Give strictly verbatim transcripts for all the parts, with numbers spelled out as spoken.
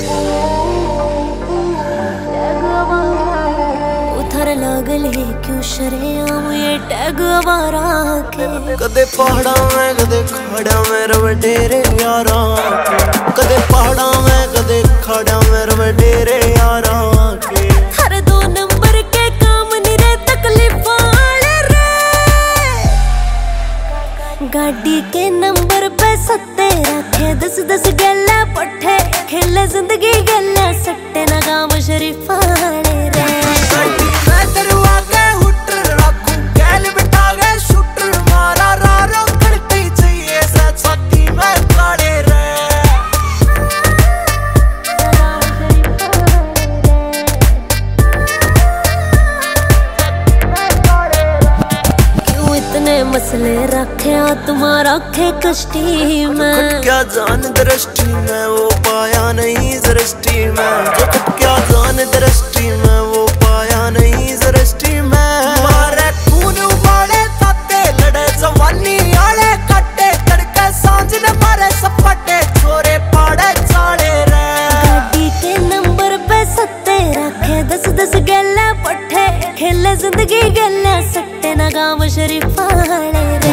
उधर लगले क्यों शरेआम ये टैग आवारा के। कदे पहाड़ा में कदे खड़ा में रवे डेरे यारा के। कदे पहाड़ा में कदे खड़ा में रवे डेरे यारा के। हर दो नंबर के काम निरे तकलीफ वाले रे। गाड़ी के नंबर पे सत्ते रखे दस दस गल्ला पट्टे खेले जिंदगी गल्ला सट्टे ना काम शरीफ वाले रे। मसले रखे तुम्हारा रखे कष्टी में। क्या जान दृष्टि में वो पाया नहीं दृष्टि में। जो क्या जान दृष्टि में वो पाया नहीं दृष्टि में। मारे खून उबाले ताते लड़े जवानी आले कट्टे तड़के सांझ ने मारे सपटे छोरे पाड़े चाले रे। गाड़ी के नंबर पे सत्ते रखे दस दस गल्ला पट्टे खेले जिंदगी गल्ला सट्टे ना गाँव शरीफ वाले रे।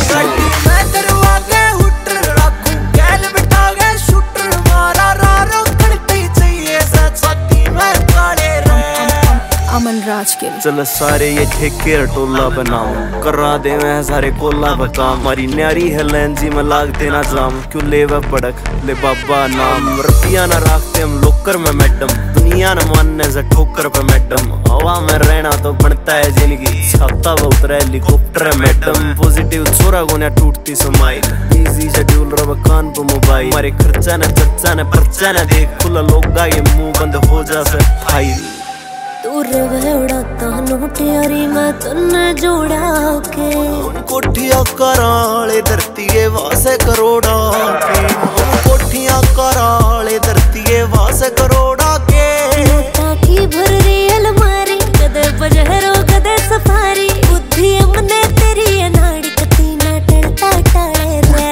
अमन राज के चल सारे ये ठेके टोला बनाओ करा दे मैं सारे कोला बका। मारी न्यारी है लैंजी में लागते ना जाम। क्यों ले वह पड़क ले बाबा नाम। रुपया ना रखते हम लोकर में मैडम। दुनिया न मानने से ठोकर पे मैडम। हवा में रहना तो बनता है जिंदगी। छाता वो उतरा हेलीकॉप्टर है मैडम। पॉजिटिव छोरा गुना टूटती स्माइल। इजी शेड्यूल रब कान पे मोबाइल। हमारे खर्चा न चर्चा न पर्चा न देख खुला लोगा ये मुंह बंद हो जा से फाइल। तू रवे उड़ाता नोट यारी मैं तुन्ने जोड़ा के। कोठिया कराले धरती के वासे करोड़ा के। कोठिया कराले धरती के वासे करोड़ा के। ताकि भर रही अलमारी कदे बजहरो कदे सफारी। बुद्धि हमने तेरी अनाड़ी कती ना टलता टाले रे।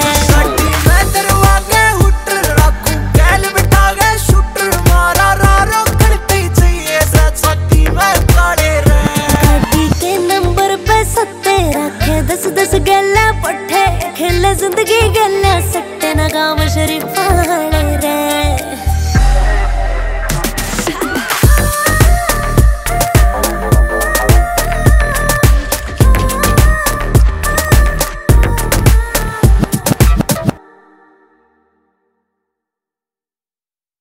दस दस गल्ला पट्टे खेले जिंदगी गल्ला सट्टे ना गाँव शरीफ।